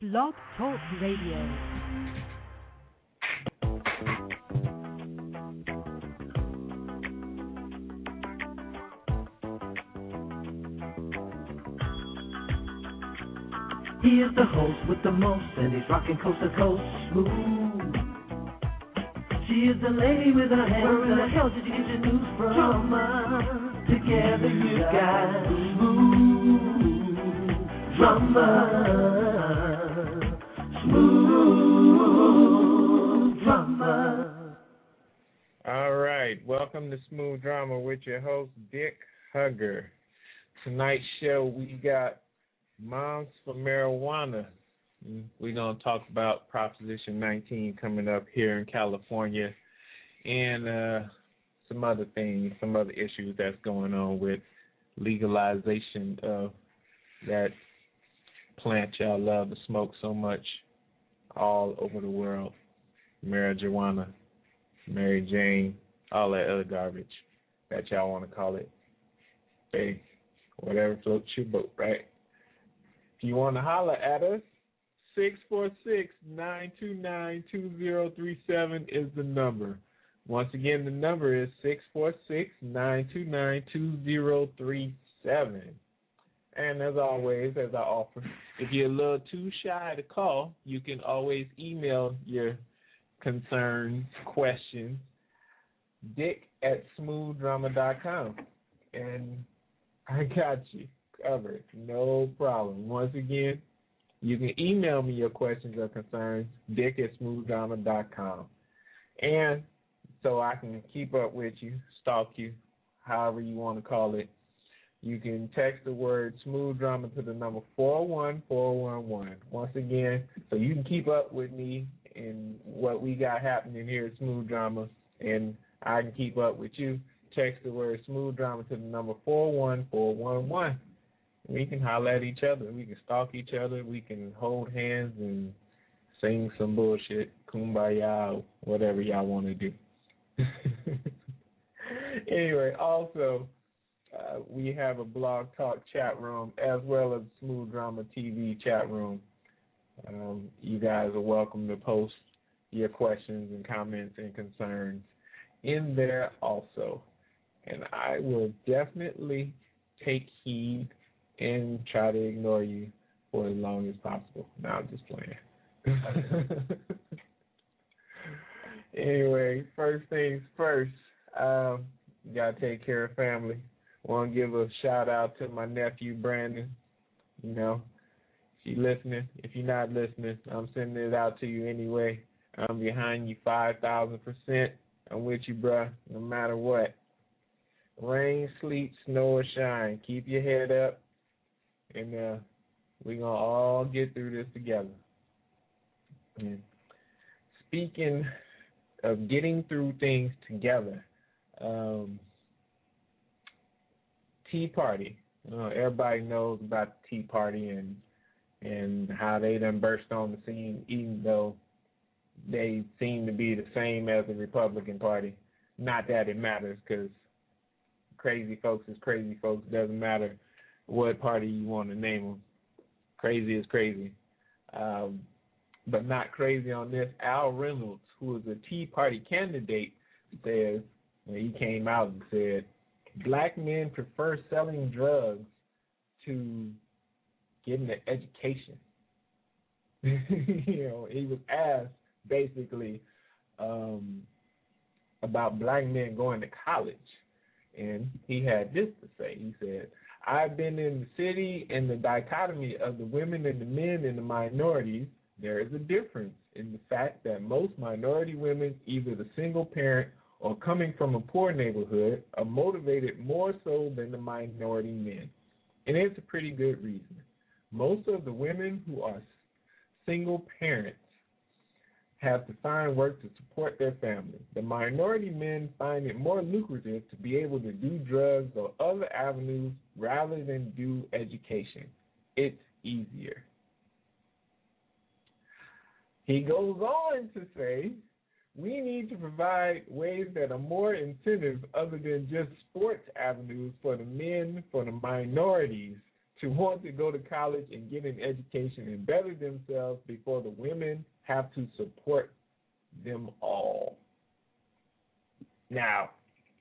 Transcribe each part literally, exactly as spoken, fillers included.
Blog Talk Radio. He is the host with the most, and he's rocking coast to coast smooth. She is the lady with her hands. Where in the hell did you get your news from? Drama. Together you got smooth drama. Smooth drama. All right, welcome to Smooth Drama with your host, Dick Hugger. Tonight's show, we got Moms for Marijuana. We're going to talk about Proposition nineteen coming up here in California and uh, some other things, some other issues that's going on with legalization of that plant y'all love to smoke so much all over the world. Marijuana, Mary Jane, all that other garbage that y'all want to call it. Hey, whatever floats your boat, right? If you want to holler at us, six four six, nine two nine, two zero three seven is the number. Once again, the number is six four six, nine two nine, two zero three seven. And as always, as I offer, if you're a little too shy to call, you can always email your concerns, questions, dick at smooth drama dot com. And I got you covered. No problem. Once again, you can email me your questions or concerns, dick at smooth drama dot com. And so I can keep up with you, stalk you, however you want to call it, you can text the word Smooth Drama to the number four one four one one. Once again, so you can keep up with me and what we got happening here at Smooth Drama, and I can keep up with you. Text the word Smooth Drama to the number four one four one one. We can holler at each other. We can stalk each other. We can hold hands and sing some bullshit, kumbaya, whatever y'all want to do. Anyway, also, uh, we have a Blog Talk chat room as well as Smooth Drama T V chat room. Um, you guys are welcome to post your questions and comments and concerns in there also. And I will definitely take heed and try to ignore you for as long as possible. No, I'm just playing. Anyway, first things first, um, you got to take care of family. Want to give a shout-out to my nephew, Brandon. You know, if you're listening, if you're not listening, I'm sending it out to you anyway. I'm behind you five thousand percent. I'm with you, bruh, no matter what. Rain, sleet, snow, or shine, keep your head up. And uh, we're going to all get through this together. And speaking of getting through things together, um, Tea Party. Uh, everybody knows about the Tea Party and and how they done burst on the scene, even though they seem to be the same as the Republican Party. Not that it matters, because crazy folks is crazy folks. Doesn't matter what party you want to name them. Crazy is crazy. Um, but not crazy on this. Al Reynolds, who is a Tea Party candidate, says, well, he came out and said, black men prefer selling drugs to getting an education. You know, he was asked basically um, about black men going to college. And he had this to say. He said, I've been in the city, and the dichotomy of the women and the men and the minorities, there is a difference in the fact that most minority women, either the single parent or coming from a poor neighborhood, are motivated more so than the minority men. And it's a pretty good reason. Most of the women who are single parents have to find work to support their family. The minority men find it more lucrative to be able to do drugs or other avenues rather than do education. It's easier. He goes on to say, we need to provide ways that are more incentives other than just sports avenues for the men, for the minorities to want to go to college and get an education and better themselves before the women have to support them all. Now,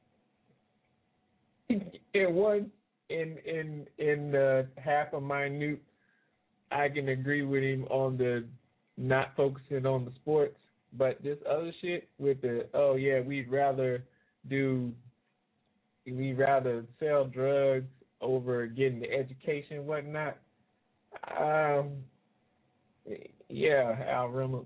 in one, in in in uh, half a minute, I can agree with him on the not focusing on the sports, but this other shit with the oh yeah, we'd rather do, we'd rather sell drugs over getting the education and whatnot. Um, yeah, Al Reynolds,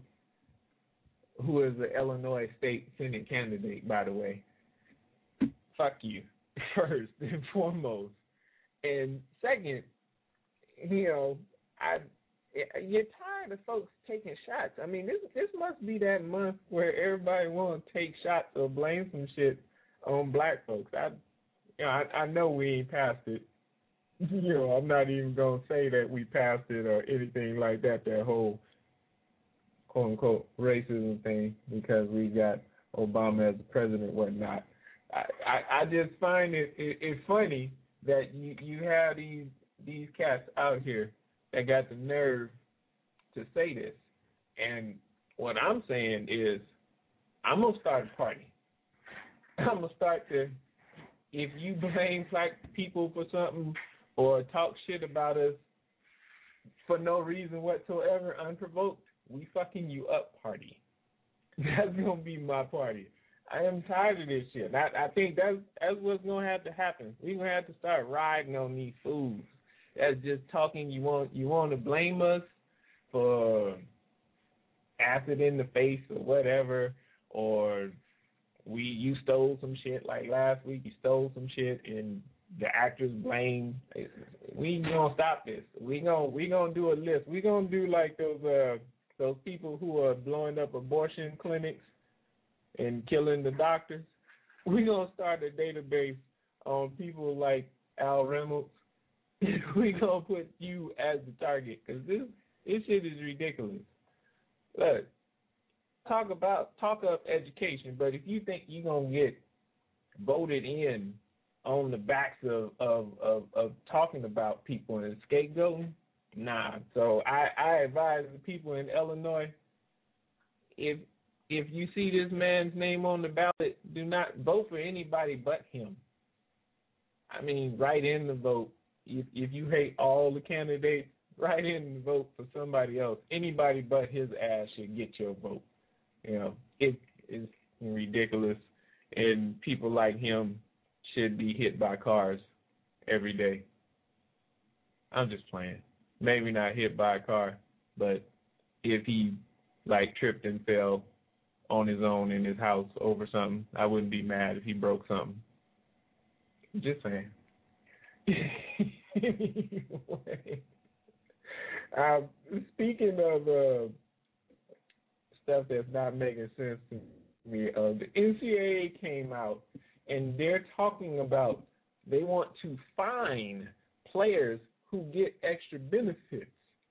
who is the Illinois State Senate candidate, by the way. Fuck you, first and foremost. And second, you know, I you're tired of folks taking shots. I mean, this this must be that month where everybody want to take shots or blame some shit on black folks. I, you know, I, I know we ain't past it. You know, I'm not even gonna say that we passed it or anything like that. That whole quote unquote racism thing because we got Obama as the president, and whatnot. I, I, I just find it, it it funny that you you have these these cats out here that got the nerve to say this. And what I'm saying is, I'm going to start a party. I'm going to start to, if you blame black people for something or talk shit about us for no reason whatsoever, unprovoked, we fucking you up party. That's going to be my party. I am tired of this shit. I, I think that's, that's what's going to have to happen. We're going to have to start riding on these fools. That's just talking. You want you want to blame us for acid in the face or whatever, or we you stole some shit like last week. You stole some shit and the actors blame. We gonna stop this. We gonna we gonna do a list. We gonna do like those uh those people who are blowing up abortion clinics and killing the doctors. We gonna start a database on people like Al Reynolds. We gonna put you as the target because this this shit is ridiculous. Look, talk about talk up education, but if you think you're gonna get voted in on the backs of of, of, of talking about people and scapegoating, nah. So I, I advise the people in Illinois, if if you see this man's name on the ballot, do not vote for anybody but him. I mean, write in the vote. If if you hate all the candidates, write in and vote for somebody else. Anybody but his ass should get your vote. You know, it is ridiculous, and people like him should be hit by cars every day. I'm just playing. Maybe not hit by a car, but if he, like, tripped and fell on his own in his house over something, I wouldn't be mad if he broke something. Just saying. Anyway, uh, speaking of uh, stuff that's not making sense to me, uh, the N C double A came out and they're talking about they want to fine players who get extra benefits.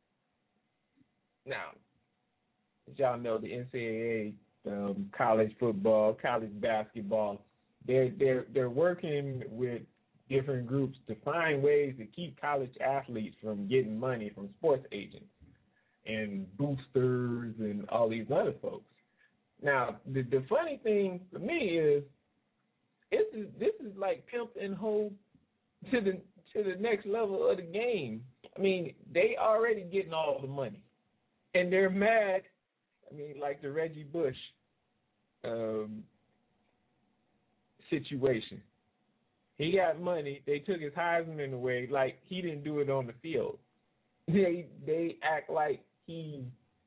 Now, as y'all know, the N C double A, um, college football, college basketball, they're they're they're working with different groups to find ways to keep college athletes from getting money from sports agents and boosters and all these other folks. Now, the, the funny thing for me is this is this is like pimp and hoe to the to the next level of the game. I mean, they already getting all the money, and they're mad. I mean, like the Reggie Bush um, situation. He got money. They took his Heisman away. Like he didn't do it on the field. They they act like he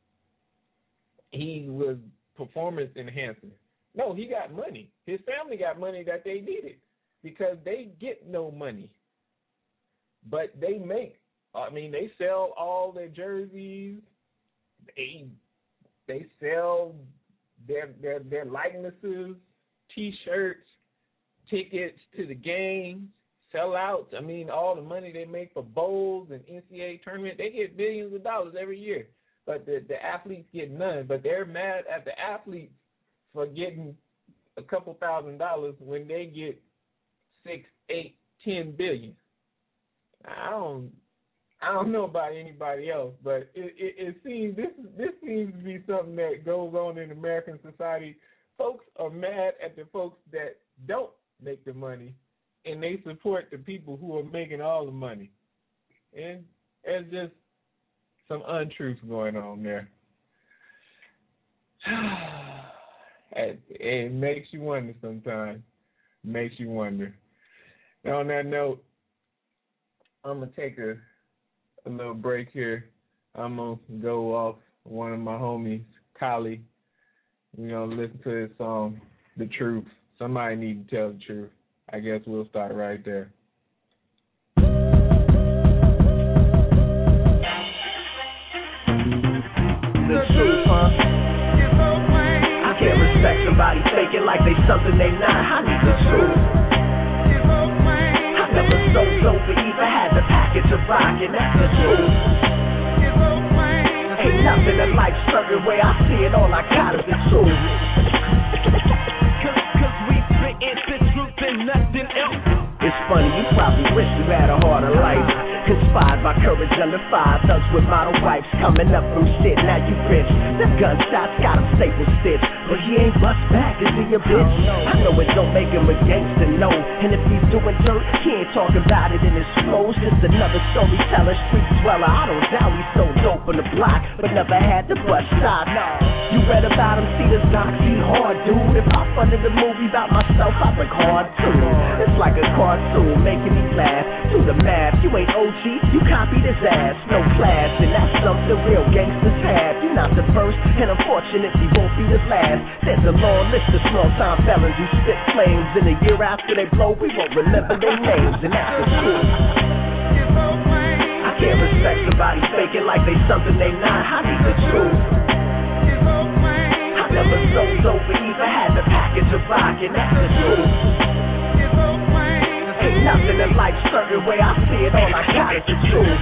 he was performance enhancing. No, he got money. His family got money that they needed because they get no money, but they make. I mean, they sell all their jerseys. They they sell their their their likenesses, T-shirts, tickets to the games, sellouts. I mean, all the money they make for bowls and N C double A tournament, they get billions of dollars every year. But the, the athletes get none. But they're mad at the athletes for getting a couple thousand dollars when they get six, eight, ten billion. I don't, I don't know about anybody else, but it, it, it seems this this seems to be something that goes on in American society. Folks are mad at the folks that don't make the money, and they support the people who are making all the money. And there's just some untruth going on there. it, it makes you wonder sometimes. Makes you wonder. And on that note, I'm going to take a, a little break here. I'm going to go off one of my homies, Kali. We're going to listen to his song, The Truth. Somebody need to tell the truth. I guess we'll start right there. The truth, huh? I can't respect somebody faking like they something they not. I need the truth. I never sold dope or even had the package of rock, and that's the truth. Ain't nothing in life certain way I see it, all I got is the truth. Cause, cause we spittin' the truth and nothing else. It's funny, you probably wish you had a harder life. Inspired by courage under fire, thugs with model wipes coming up from shit, now you rich. Them gunshots got him staple stitch, but he ain't bust back, is he a bitch? I know it don't make him a gangster, no. And if he's doing dirt, he ain't talking about it in his flows. Just another storyteller, street dweller. I don't doubt he sold dope on the block, but never had the bust shot. You read about him, see the docs, he hard, dude. If I funded a movie about myself, I work hard too. It's like a cartoon, making me laugh. Do the math, you ain't O G, you copied his ass. No class, and that's something real gangsters have. You're not the first, and unfortunately won't be the last. There's a long list of small-time felons who spit flames. And a year after they blow, we won't remember their names, and that's the truth. I can't respect somebody faking like they something they not. I need the truth. I never sold dope or even had the package of rock, and that's the truth. Ain't nothing in life certain way I see it, all I got is the truth.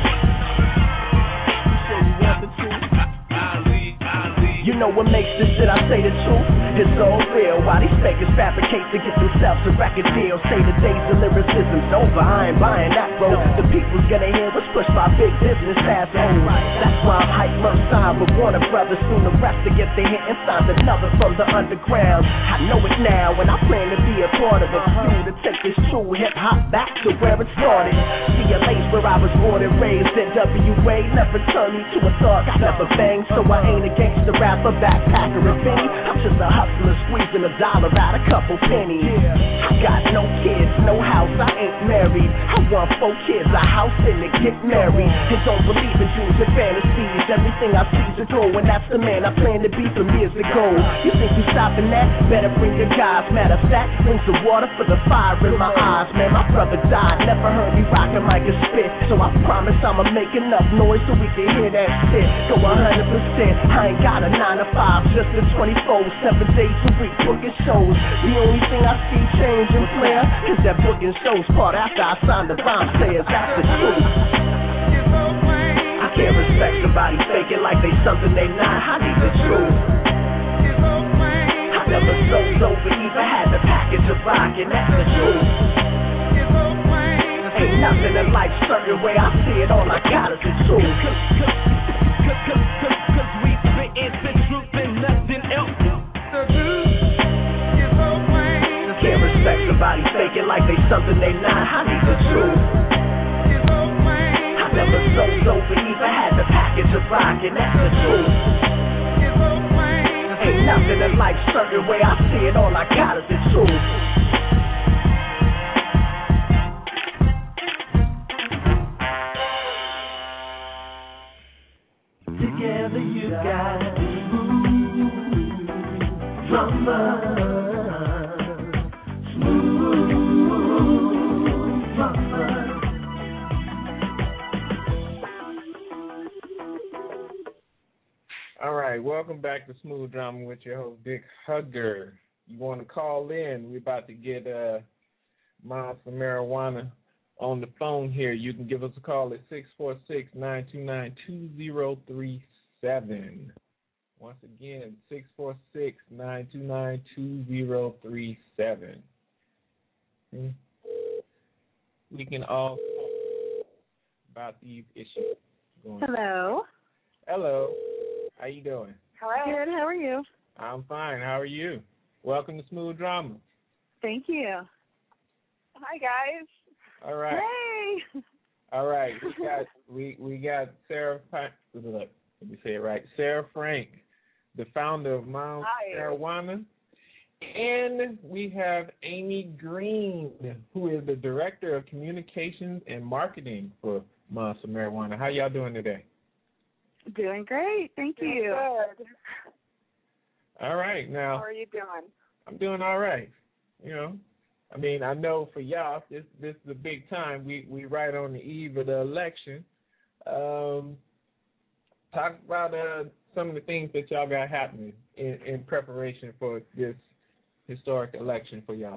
You know what makes this shit, I say the truth, it's all real. Why these fakers fabricate to get themselves a record deal. Say the days of lyricism's over, I ain't buying that road. The people's gonna hear what's pushed by big business assholes. That's why I'm hyped merch signed with Warner Brothers. Soon the rest to get their hit and signed another from the underground. I know it now and I plan to be a part of it. You to take this true hip-hop back to where it started. C L A's where I was born and raised. N W A never turned me to a thug, I never banged. So I ain't a gangster rapper, backpacker and Benny. I'm just a hustler squeezing a dollar out a couple pennies. I got no kids, no house, I ain't married. I want four kids, a house, and to get married. And don't believe in dreams and fantasies. Everything I see's a goal, and that's the man I plan to be from years ago. You think you stopping that? Better bring your guys. Matter of fact, bring some water for the fire in my eyes. Man, my brother died, never heard me rockin' like a spit. So I promise I'ma make enough noise so we can hear that shit. Go one hundred percent, I ain't got a nine to five, just a twenty-four, seven days a week booking shows. The only thing I see changing, Flair, is that booking shows part after I signed the rhyme players. That's the truth. I can't respect somebody faking like they something they not. I need the truth. I never sold dope or even had the package of rock, and that's the truth. Ain't nothing in life certain way I see it, all I got is the truth. Cause we spittin' the truth and nothing else. The truth is so plain. Can't respect somebody faking like they something they not. I need the truth. I never sold dope or even had the package of rock, and that's the truth. Ain't nothing in life certain way I see it, all I got is the truth. Together you got smooth drummer, smooth drummer. All right, welcome back to Smooth Drama with your host, Dick Hugger. You want to call in? We're about to get uh, Moms for Marijuana on the phone here. You can give us a call at six four six, nine two nine, two zero three seven. Once again, six four six, nine two nine, two zero three seven. We can also about these issues going. Hello. Hello. How you doing? Hello. Good. How are you? I'm fine. How are you? Welcome to Smooth Drama. Thank you. Hi, guys. All right. Hey. All right. We got we we got Sarah. Look, let me say it right. Sarah Frank, the founder of Moms Hi. Marijuana. And we have Amy Green, who is the Director of Communications and Marketing for Moms for Marijuana. How y'all doing today? Doing great. Thank doing you. Good. All right. Now, how are you doing? I'm doing all right. You know, I mean, I know for y'all, this this is a big time. We we right on the eve of the election. Um, talk about uh, some of the things that y'all got happening in, in preparation for this historic election for y'all.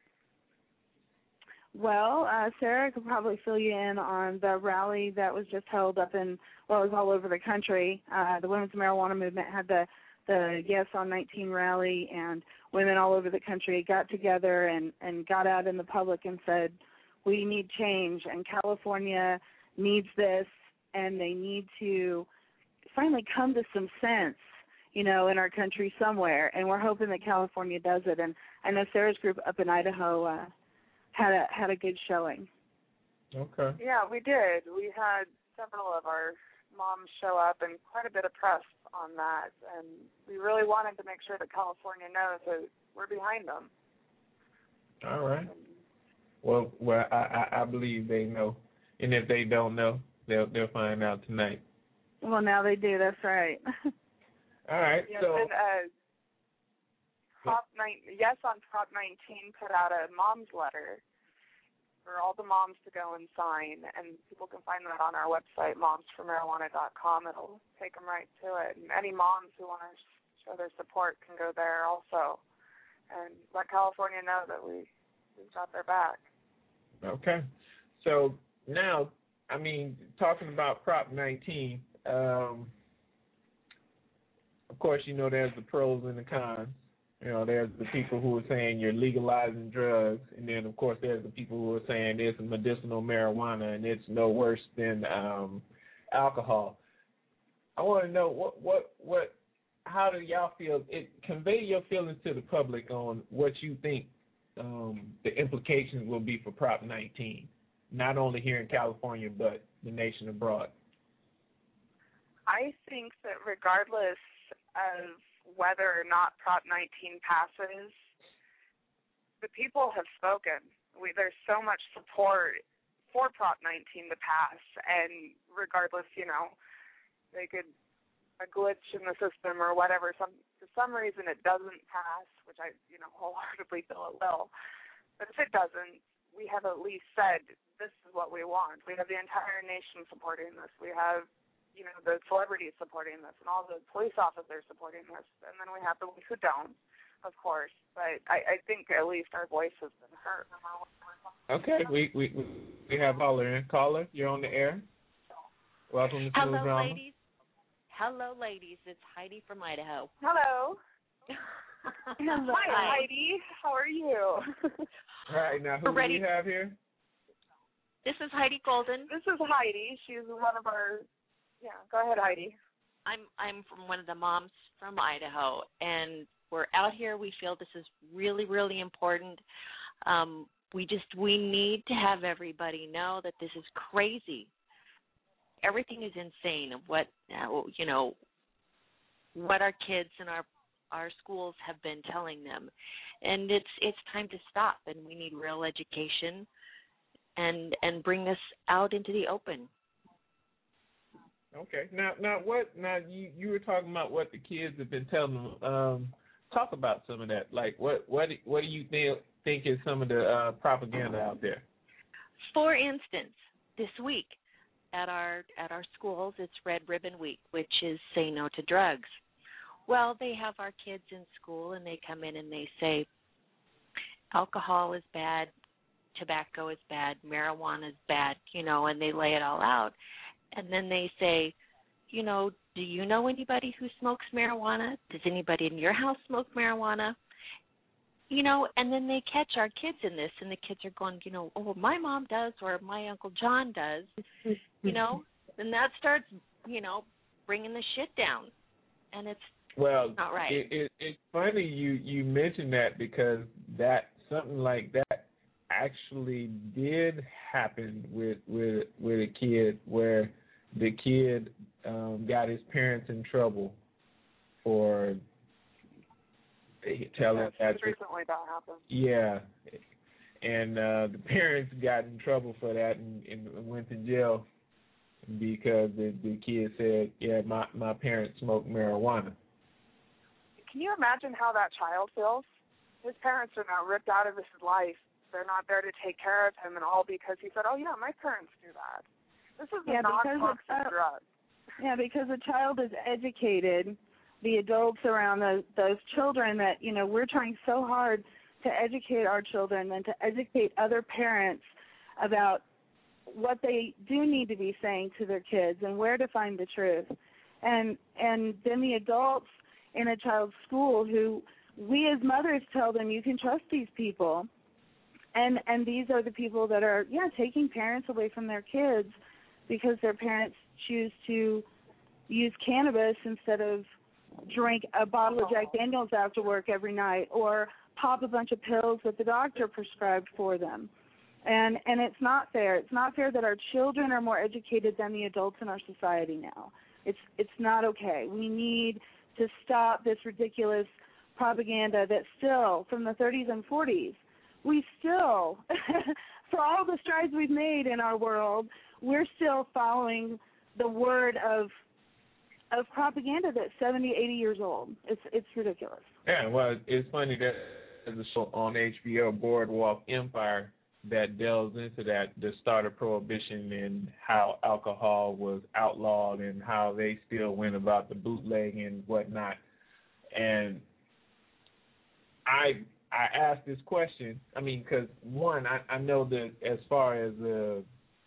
Well, uh, Sarah could probably fill you in on the rally that was just held up in, well, it was all over the country. Uh, the Women's Marijuana Movement had the, the Yes on nineteen rally, and women all over the country got together and, and got out in the public and said, we need change, and California needs this, and they need to finally come to some sense, you know, in our country somewhere, and we're hoping that California does it. And I know Sarah's group up in Idaho uh, had a had a good showing. Okay. Yeah, we did. We had several of our moms show up and quite a bit of press on that, and we really wanted to make sure that California knows that we're behind them. All right. Well, well, I, I, I believe they know, and if they don't know, they'll they'll find out tonight. Well, now they do. That's right. All right. Yes, so. and, uh, Prop nine, Yes on Prop nineteen put out a mom's letter for all the moms to go and sign, and people can find that on our website, moms for marijuana dot com. It'll take them right to it. And any moms who want to show their support can go there also and let California know that we, we've got their back. Okay. So now, I mean, talking about Prop nineteen, um, of course, you know, there's the pros and the cons. You know, there's the people who are saying you're legalizing drugs, and then, of course, there's the people who are saying it's medicinal marijuana and it's no worse than um, alcohol. I want to know what, what, what, how do y'all feel? It convey your feelings to the public on what you think um, the implications will be for Prop nineteen, not only here in California but the nation abroad. I think that regardless of whether or not Prop nineteen passes, the people have spoken. We, there's so much support for Prop nineteen to pass, and regardless, you know, they could, a glitch in the system or whatever, some for some reason it doesn't pass, which I, you know, wholeheartedly feel it will. But if it doesn't, we have at least said this is what we want. We have the entire nation supporting this. We have, you know, the celebrities supporting this and all the police officers supporting this. And then we have the ones who don't, of course. But I, I think at least our voice has been heard. Okay, we we we have caller in. Caller, you're on the air. Welcome to Smooth Hello, Drama. ladies. Hello, ladies. It's Heidi from Idaho. Hello. Hello. Hi, Heidi. How are you? All right, now who We're ready. do we have here? This is Heidi Golden. This is Heidi. She's one of our, yeah, go ahead, Heidi. I'm I'm from one of the moms from Idaho, and we're out here. We feel this is really, really important. Um, we just we need to have everybody know that this is crazy. Everything is insane. What you know, what our kids and our our schools have been telling them, and it's it's time to stop. And we need real education, and and bring this out into the open. Okay. Now, now what? Now you you were talking about what the kids have been telling them. Um, talk about some of that. Like, what what what do you think think is some of the uh, propaganda out there? For instance, this week at our at our schools, it's Red Ribbon Week, which is Say No to Drugs. Well, they have our kids in school, and they come in and they say, alcohol is bad, tobacco is bad, marijuana is bad, you know, and they lay it all out. And then they say, you know, do you know anybody who smokes marijuana? Does anybody in your house smoke marijuana? you know, and then they catch our kids in this, and the kids are going, you know, oh, well, my mom does, or my Uncle John does, you know, and that starts, you know, bringing the shit down, and it's well, not right. It, it, it's funny you you mentioned that, because that something like that actually did happen with with with a kid, where the kid um, got his parents in trouble for telling yeah, that recently that happened. Yeah, and uh, the parents got in trouble for that and, and went to jail because the the kid said, "Yeah, my my parents smoked marijuana." Can you imagine how that child feels? His parents are now ripped out of his life. They're not there to take care of him, and all because he said, "Oh yeah, my parents do that." This is yeah, a non-toxic uh, drug. Yeah, because the child is educated. The adults around those those children that, you know, we're trying so hard to educate our children and to educate other parents about what they do need to be saying to their kids and where to find the truth. And and then the adults in a child's school who we as mothers tell them, you can trust these people. And and these are the people that are, yeah, taking parents away from their kids because their parents choose to use cannabis instead of drink a bottle of Jack Daniels after work every night, or pop a bunch of pills that the doctor prescribed for them. And and it's not fair. It's not fair that our children are more educated than the adults in our society now. It's it's not okay. We need to stop this ridiculous propaganda that still, from the thirties and forties, we still, for all the strides we've made in our world, we're still following the word of of propaganda that's seventy, eighty years old. It's it's ridiculous. Yeah, well, it's funny that there's a show on H B O, Boardwalk Empire, that delves into that, the start of Prohibition and how alcohol was outlawed and how they still went about the bootlegging and whatnot. And I I asked this question, I mean, because, one, I, I know that as far as uh,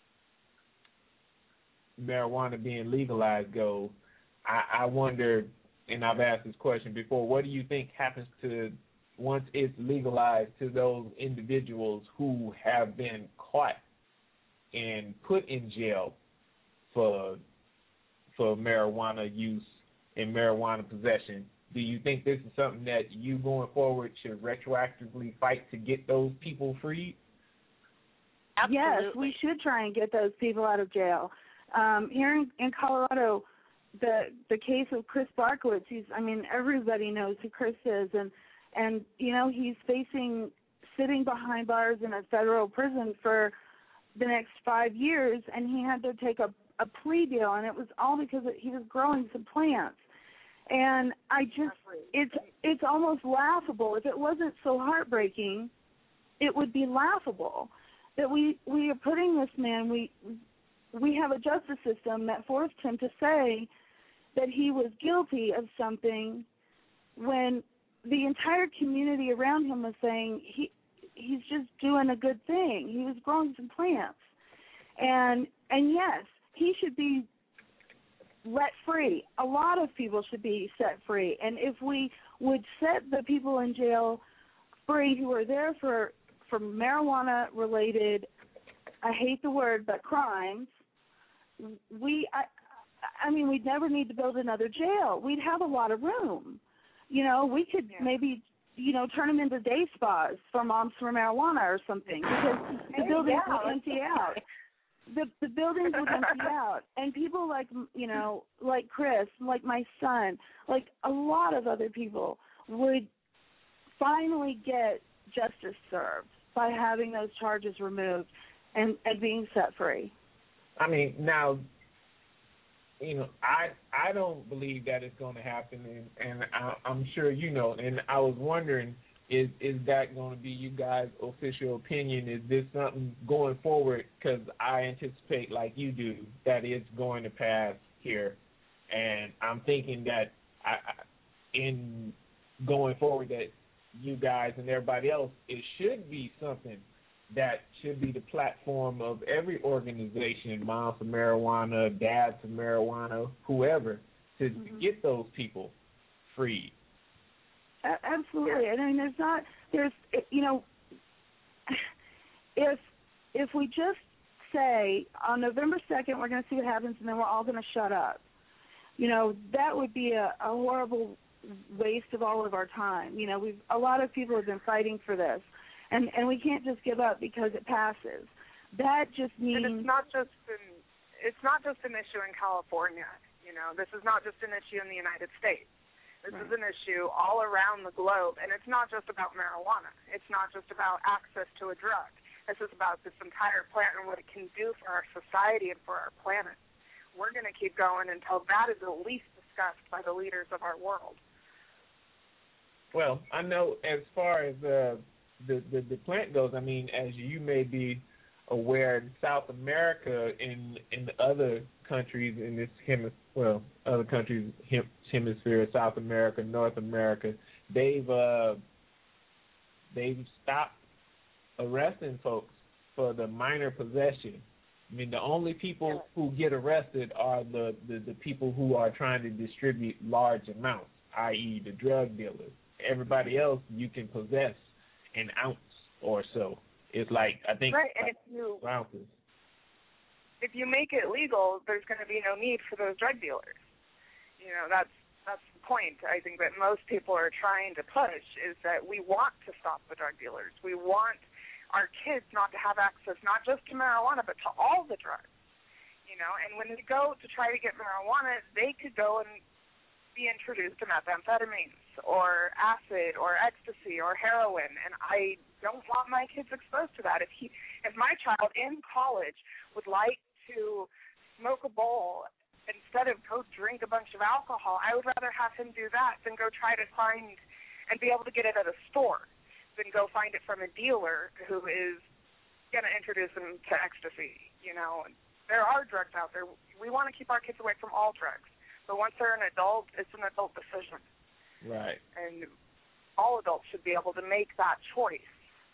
marijuana being legalized goes, I, I wonder, and I've asked this question before, what do you think happens to, once it's legalized, to those individuals who have been caught and put in jail for for marijuana use and marijuana possession? Do you think this is something that you going forward should retroactively fight to get those people freed? Absolutely. Yes, we should try and get those people out of jail. Um, here in, in Colorado, the the case of Chris Barkowitz, he's, I mean, everybody knows who Chris is, and and you know, he's facing sitting behind bars in a federal prison for the next five years, and he had to take a, a plea deal, and it was all because he was growing some plants. And I just, it's it's almost laughable. If it wasn't so heartbreaking, it would be laughable that we we are putting this man, we we have a justice system that forced him to say that he was guilty of something when the entire community around him was saying he he's just doing a good thing. He was growing some plants. And and yes, he should be let free. A lot of people should be set free. And if we would set the people in jail free who are there for, for marijuana-related, I hate the word, but crimes, we, I, I mean, we'd never need to build another jail. We'd have a lot of room. You know, we could yeah. maybe, you know, turn them into day spas for moms for marijuana or something, because the buildings yeah, would empty out. The the buildings would empty out, and people like, you know, like Chris, like my son, like a lot of other people would finally get justice served by having those charges removed and, and being set free. I mean, now, you know, I I don't believe that it's going to happen, and, and I, I'm sure you know, and I was wondering, Is is that going to be you guys' official opinion? Is this something going forward? Because I anticipate, like you do, that it's going to pass here. And I'm thinking that I, in going forward that you guys and everybody else, it should be something that should be the platform of every organization, Moms for Marijuana, Dads for Marijuana, whoever, to, mm-hmm. to get those people freed. A- absolutely. Yeah. I mean, there's not, there's, you know, if if we just say on November second we're going to see what happens and then we're all going to shut up, you know, that would be a, a horrible waste of all of our time. You know, we've a lot of people have been fighting for this, and and we can't just give up because it passes. That just means and it's not just an, it's not just an issue in California. You know, this is not just an issue in the United States. This right. is an issue all around the globe, and it's not just about marijuana. It's not just about access to a drug. This is about this entire plant and what it can do for our society and for our planet. We're going to keep going until that is at least discussed by the leaders of our world. Well, I know as far as uh, the, the the plant goes, I mean, as you may be aware, in South America, in in the other countries in this hemisphere, well, other countries hem- hemisphere, South America, North America, they've uh, they've stopped arresting folks for the minor possession. I mean, the only people who get arrested are the, the, the people who are trying to distribute large amounts, that is the drug dealers. Everybody else, you can possess an ounce or so. It's like, I think, right. And like if you, ounces. If you make it legal, there's going to be no need for those drug dealers. You know, that's that's the point. I think that most people are trying to push is that we want to stop the drug dealers. We want our kids not to have access not just to marijuana but to all the drugs. You know, and when they go to try to get marijuana, they could go and be introduced to methamphetamines or acid or ecstasy or heroin, and I don't want my kids exposed to that. If he, if my child in college would like to smoke a bowl instead of go drink a bunch of alcohol, I would rather have him do that than go try to find and be able to get it at a store than go find it from a dealer who is going to introduce him to ecstasy. You know, there are drugs out there. We want to keep our kids away from all drugs. But once they're an adult, it's an adult decision. Right. And all adults should be able to make that choice.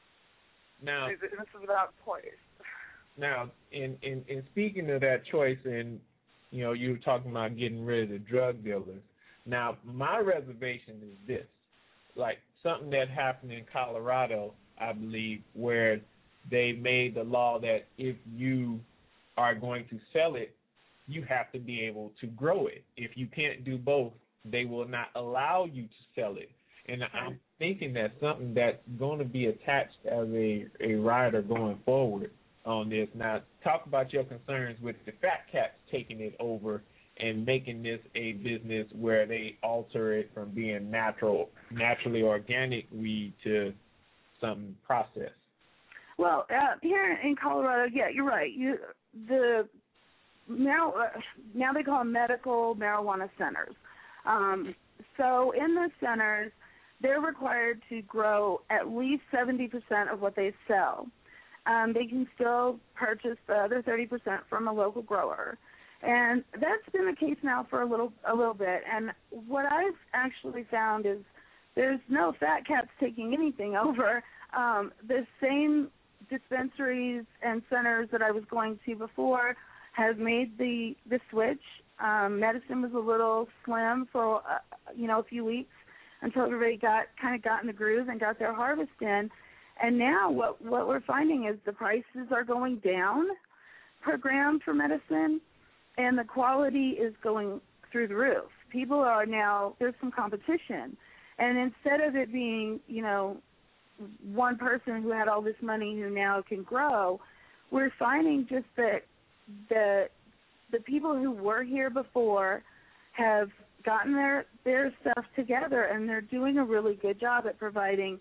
Now, this is about choice. Now, in, in, in speaking of that choice, and, you know, you were talking about getting rid of the drug dealers. Now, my reservation is this. Like, something that happened in Colorado, I believe, where they made the law that if you are going to sell it, you have to be able to grow it. If you can't do both, they will not allow you to sell it. And I'm thinking that's something that's going to be attached as a, a rider going forward on this. Now, talk about your concerns with the fat cats taking it over and making this a business where they alter it from being natural, naturally organic weed to something processed. Well, uh, here in Colorado, yeah, you're right. You the now uh, now they call them medical marijuana centers. Um, so in the centers, they're required to grow at least seventy percent of what they sell. Um, they can still purchase the other thirty percent from a local grower. And that's been the case now for a little a little bit. And what I've actually found is there's no fat cats taking anything over. Um, the same dispensaries and centers that I was going to before have made the, the switch. Um, medicine was a little slim for, uh, you know, a few weeks until everybody got kind of got in the groove and got their harvest in. And now what, what we're finding is the prices are going down per gram for medicine, and the quality is going through the roof. People are now, there's some competition. And instead of it being, you know, one person who had all this money who now can grow, we're finding just that the the people who were here before have gotten their, their stuff together, and they're doing a really good job at providing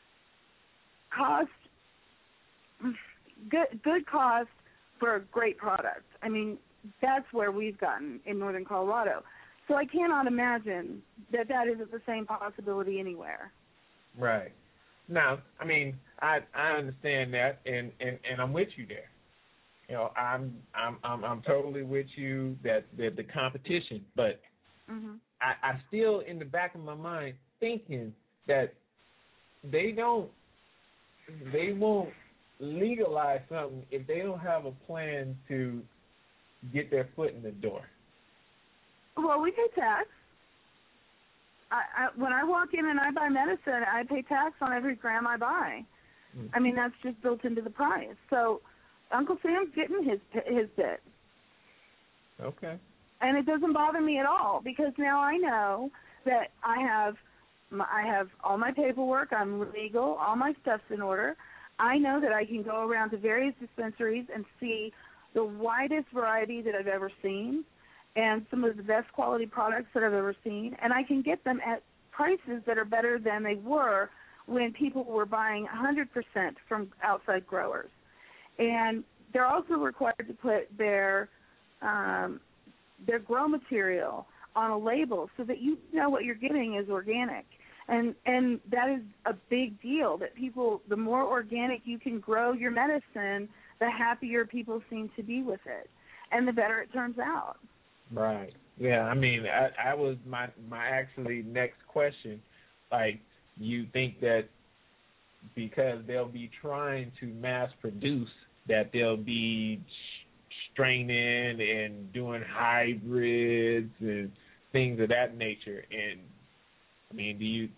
cost, good, good cost for a great product. I mean, that's where we've gotten in northern Colorado. So I cannot imagine that that isn't the same possibility anywhere. Right. Now, I mean, I I understand that, and, and, and I'm with you there. You know, I'm I'm I'm, I'm totally with you that, that the competition, but mm-hmm. I, I still in the back of my mind thinking that they don't they won't legalize something if they don't have a plan to get their foot in the door. Well, we pay tax. I, I when I walk in and I buy medicine, I pay tax on every gram I buy. Mm. I mean, that's just built into the price. So Uncle Sam's getting his his bit. Okay. And it doesn't bother me at all because now I know that I have my, I have all my paperwork. I'm legal. All my stuff's in order. I know that I can go around to various dispensaries and see the widest variety that I've ever seen and some of the best quality products that I've ever seen, and I can get them at prices that are better than they were when people were buying one hundred percent from outside growers. And they're also required to put their um, their grow material on a label so that you know what you're getting is organic. And and that is a big deal, that people, the more organic you can grow your medicine, the happier people seem to be with it, and the better it turns out. Right. Yeah, I mean, I, I was my, my actually next question, like, you think that because they'll be trying to mass produce, that they'll be straining and doing hybrids and things of that nature. And, I mean, do you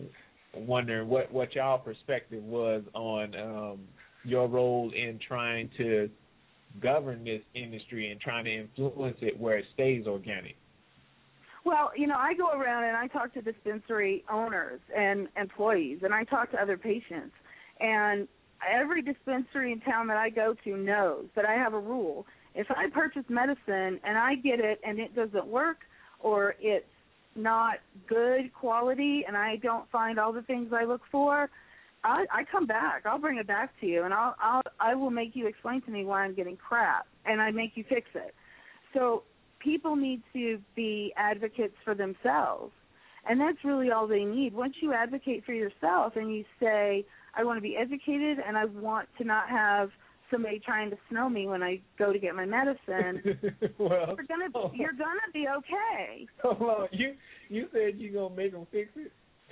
wonder what, what y'all perspective was on um, your role in trying to govern this industry and trying to influence it where it stays organic? Well, you know, I go around and I talk to dispensary owners and employees, and I talk to other patients. And every dispensary in town that I go to knows that I have a rule. If I purchase medicine and I get it and it doesn't work, or it's not good quality and I don't find all the things I look for, I, I come back. I'll bring it back to you, and I'll, I'll I will make you explain to me why I'm getting crap, and I make you fix it. So people need to be advocates for themselves, and that's really all they need. Once you advocate for yourself and you say, I want to be educated and I want to not have somebody trying to snow me when I go to get my medicine, well, you're gonna oh, you're gonna be okay. Well, you you said you're gonna make them fix it.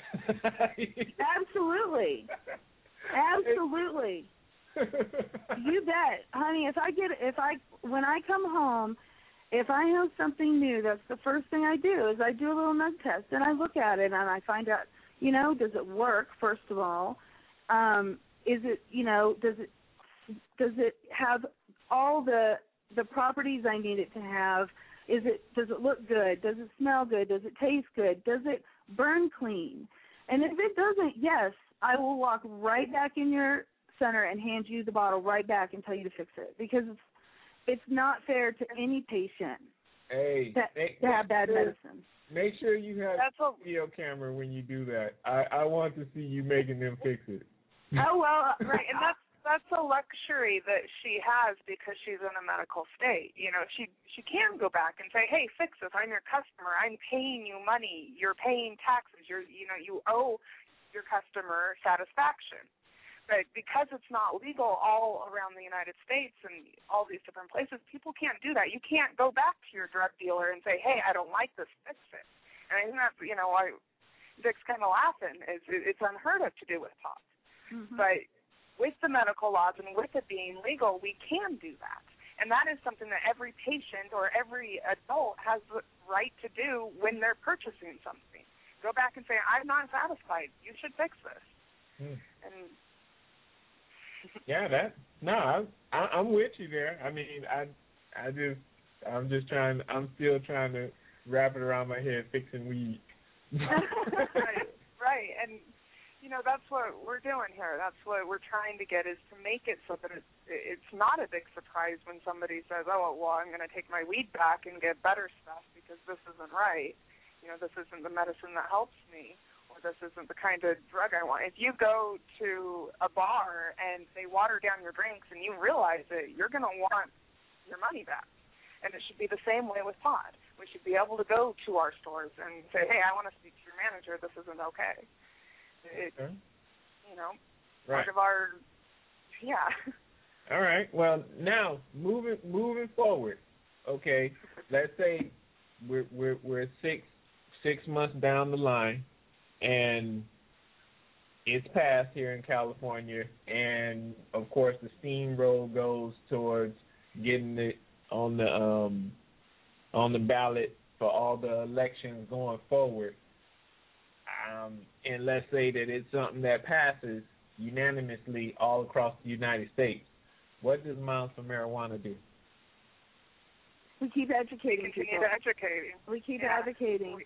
Absolutely, absolutely. You bet, honey. If I get if I when I come home, if I know something new, that's the first thing I do is I do a little nug test and I look at it and I find out, you know, does it work? First of all, um, is it you know does it Does it have all the the properties I need it to have? Is it does it look good? Does it smell good? Does it taste good? Does it burn clean? And if it doesn't, yes, I will walk right back in your center and hand you the bottle right back and tell you to fix it, because it's it's not fair to any patient hey, to, make, to have bad sure, medicine. Make sure you have That's a video camera when you do that. I, I want to see you making them fix it. Oh well, right, and that's that's a luxury that she has because she's in a medical state. You know, she she can go back and say, "Hey, fix this. I'm your customer. I'm paying you money. You're paying taxes. You're you know you owe your customer satisfaction." But because it's not legal all around the United States and all these different places, people can't do that. You can't go back to your drug dealer and say, "Hey, I don't like this. Fix it." And I think that's you know why Dick's kind of laughing. Is it's unheard of to do with pot, mm-hmm. but with the medical laws and with it being legal, we can do that. And that is something that every patient or every adult has the right to do when they're purchasing something. Go back and say, I'm not satisfied. You should fix this. Hmm. And yeah, that no, I, I, I'm with you there. I mean, I, I just, I'm just trying. I'm still trying to wrap it around my head, fixing weed. right, right, and. You know, that's what we're doing here. That's what we're trying to get is to make it so that it's, it's not a big surprise when somebody says, oh, well, I'm going to take my weed back and get better stuff because this isn't right. You know, this isn't the medicine that helps me, or this isn't the kind of drug I want. If you go to a bar and they water down your drinks and you realize it, you're going to want your money back. And it should be the same way with pot. We should be able to go to our stores and say, hey, I want to speak to your manager. This isn't okay. It's, okay. you know, right. part of our, yeah. All right. Well, now moving moving forward, okay. Let's say we're we're we're six six months down the line, and it's passed here in California, and of course the steamroll goes towards getting it on the um on the ballot for all the elections going forward. um, and let's say that it's something that passes unanimously all across the United States, what does Moms for Marijuana do? We keep educating we continue people. to educate. We keep yeah. advocating.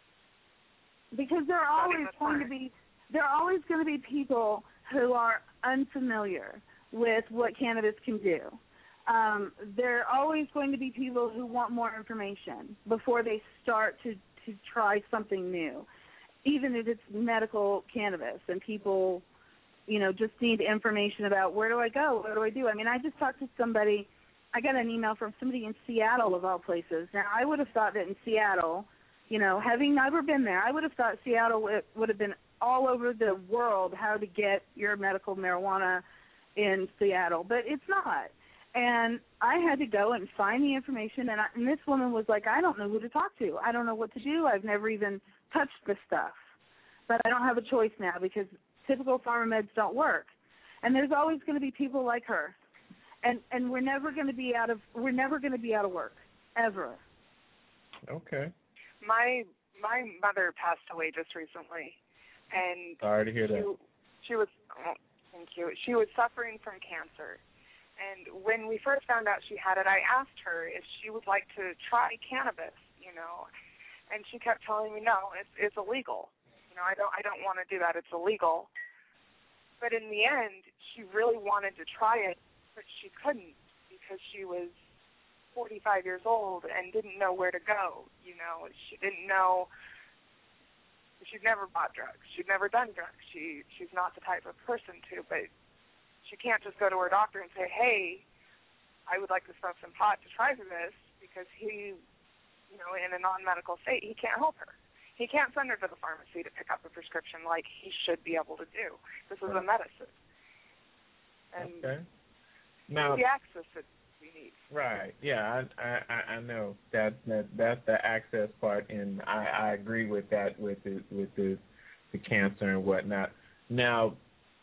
Because there are always going to be there are always going to be people who are unfamiliar with what cannabis can do. Um, there are always going to be people who want more information before they start to, to try something new, even if it's medical cannabis, and people, you know, just need information about where do I go, what do I do. I mean, I just talked to somebody, I got an email from somebody in Seattle, of all places. Now, I would have thought that in Seattle, you know, having never been there, I would have thought Seattle would, would have been all over the world how to get your medical marijuana in Seattle, but it's not. And I had to go and find the information, and, I, and this woman was like, I don't know who to talk to. I don't know what to do. I've never even touched this stuff. But I don't have a choice now because typical pharma meds don't work. And there's always going to be people like her. And and we're never going to be out of we're never going to be out of work, ever. Okay. My my mother passed away just recently, and sorry to hear she, that. She was oh, thank you. She was suffering from cancer, and when we first found out she had it, I asked her if she would like to try cannabis, you know, and she kept telling me no, it's it's illegal. You know, I don't I don't want to do that. It's illegal. But in the end, she really wanted to try it, but she couldn't because she was forty-five years old and didn't know where to go. You know, she didn't know. She'd never bought drugs. She'd never done drugs. She she's not the type of person to. But she can't just go to her doctor and say, "Hey, I would like to smoke some pot to try for this," because he, you know, in a non-medical state, he can't help her. He can't send her to the pharmacy to pick up a prescription like he should be able to do. This is a medicine. And okay. Now, the access that we need. Right. Yeah, I I, I know that, that that's the access part, and I, I agree with that with the with the the cancer and whatnot. Now,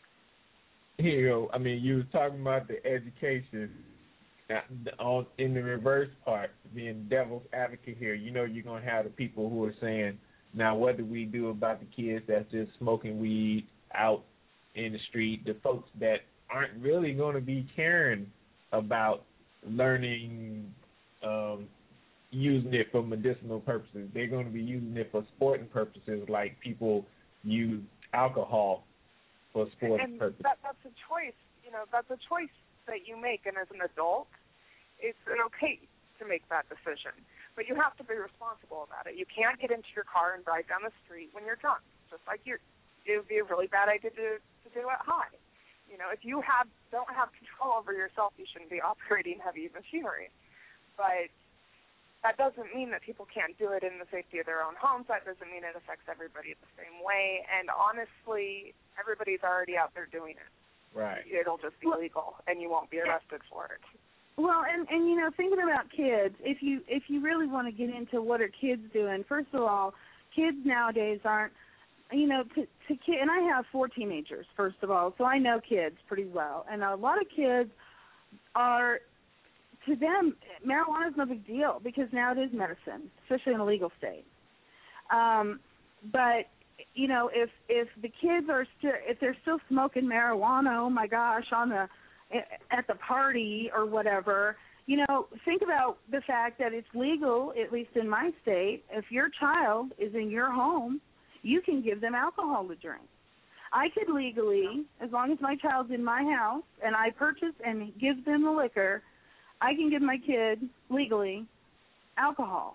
here you go. I mean, you were talking about the education. Now, on in the reverse part, being devil's advocate here, you know, you're gonna have the people who are saying, now, what do we do about the kids that's just smoking weed out in the street, the folks that aren't really going to be caring about learning, um, using it for medicinal purposes. They're going to be using it for sporting purposes, like people use alcohol for sporting and purposes. That, that's a choice. You know, that's a choice that you make, and as an adult, it's okay to make that decision. But you have to be responsible about it. You can't get into your car and drive down the street when you're drunk. Just like you're, it would be a really bad idea to, to do it high. You know, if you have don't have control over yourself, you shouldn't be operating heavy machinery. But that doesn't mean that people can't do it in the safety of their own homes. That doesn't mean it affects everybody the same way. And honestly, everybody's already out there doing it. Right. It'll just be legal, and you won't be arrested for it. Well, and, and, you know, thinking about kids, if you if you really want to get into what are kids doing, first of all, kids nowadays aren't, you know, to, to kid, and I have four teenagers, first of all, so I know kids pretty well. And a lot of kids are, to them, marijuana is no big deal because now it is medicine, especially in a legal state. Um, but, you know, if if the kids are still, if they're still smoking marijuana, oh, my gosh, on the at the party or whatever, you know, think about the fact that it's legal, at least in my state. If your child is in your home, you can give them alcohol to drink. I could legally, as long as my child's in my house and I purchase and give them the liquor, I can give my kid legally alcohol.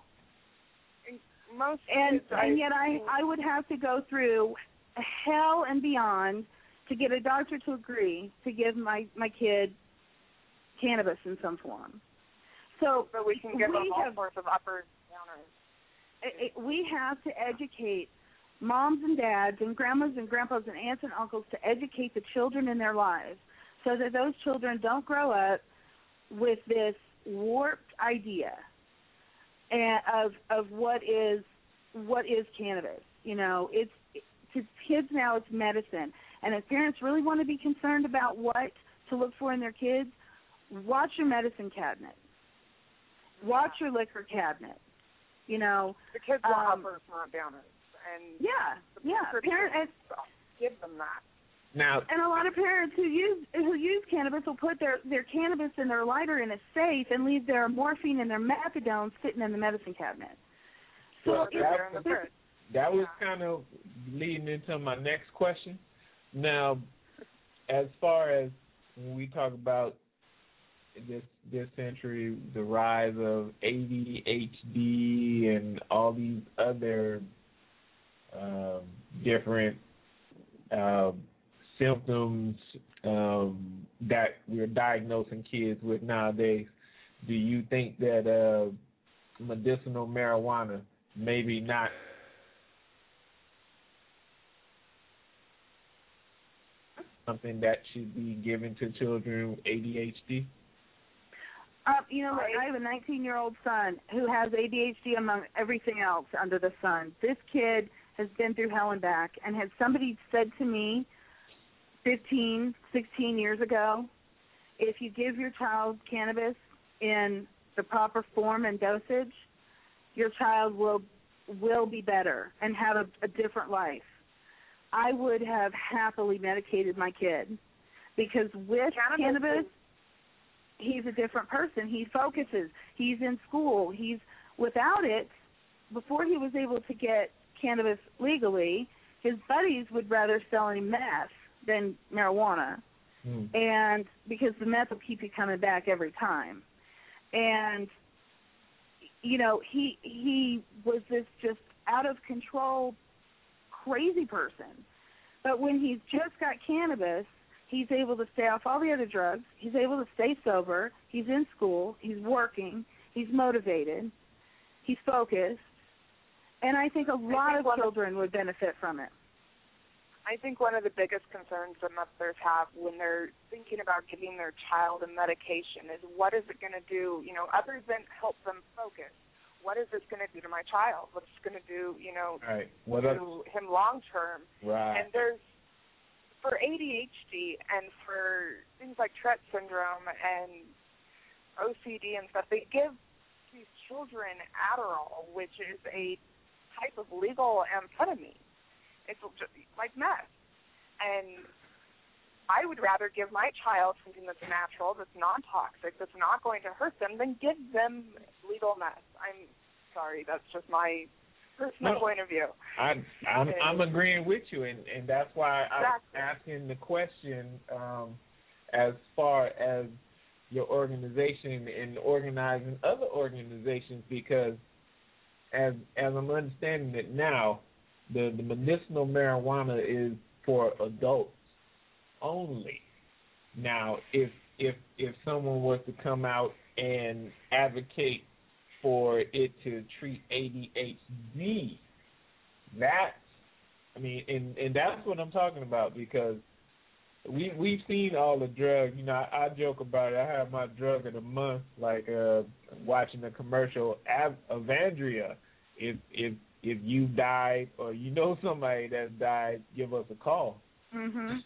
Most and kids, and I, yet I, I would have to go through hell and beyond to get a doctor to agree to give my, my kid cannabis in some form. So but we can give we them all have, sorts of uppers and downers. It, it, we have to educate moms and dads and grandmas and grandpas and aunts and uncles to educate the children in their lives so that those children don't grow up with this warped idea and of of what is what is cannabis. You know, it's to kids now it's medicine. And if parents really want to be concerned about what to look for in their kids, watch your medicine cabinet. Watch your liquor cabinet. You know, the kids want um, uppers, not downers. And yeah, the yeah. Parents give them that. Now, and a lot of parents who use who use cannabis will put their, their cannabis and their lighter in a safe and leave their morphine and their methadone sitting in the medicine cabinet. So well, it, that, was, that was kind of leading into my next question. Now, as far as when we talk about this this century, the rise of A D H D and all these other um, different uh, symptoms um, that we're diagnosing kids with nowadays, do you think that uh, medicinal marijuana maybe not something that should be given to children with A D H D? Uh, you know, like I have a nineteen-year-old son who has A D H D among everything else under the sun. This kid has been through hell and back, and had somebody said to me fifteen, sixteen years ago, if you give your child cannabis in the proper form and dosage, your child will will be better and have a, a different life, I would have happily medicated my kid, because with cannabis, cannabis he's a different person. He focuses. He's in school. He's without it. Before he was able to get cannabis legally, his buddies would rather sell him meth than marijuana, mm. and because the meth will keep you coming back every time. And you know, he he was this just out of control, crazy person. But when he's just got cannabis, he's able to stay off all the other drugs. He's able to stay sober. He's in school. He's working. He's motivated. He's focused. And I think a lot think of children of, would benefit from it. I think one of the biggest concerns that mothers have when they're thinking about giving their child a medication is, what is it going to do, you know, other than help them focus? What is this going to do to my child? What's it going to do, you know, right. what to him long term? Right. And there's, for A D H D and for things like Tourette syndrome and O C D and stuff, they give these children Adderall, which is a type of legal amphetamine. It's just like meth. And I would rather give my child something that's natural, that's non-toxic, that's not going to hurt them, than give them legal meth. I'm sorry, that's just my personal no, point of view. I, I'm, I'm agreeing with you, and, and that's why I'm exactly. asking the question um, as far as your organization and organizing other organizations, because as as I'm understanding it now, the, the medicinal marijuana is for adults only. Now, if if if someone was to come out and advocate for it to treat A D H D, that's, I mean, and, and that's what I'm talking about, because we we've seen all the drugs. You know, I, I joke about it. I have my drug of the month, like uh, watching the commercial Av- Avandria. If if if you died or you know somebody that died, give us a call. Mhm.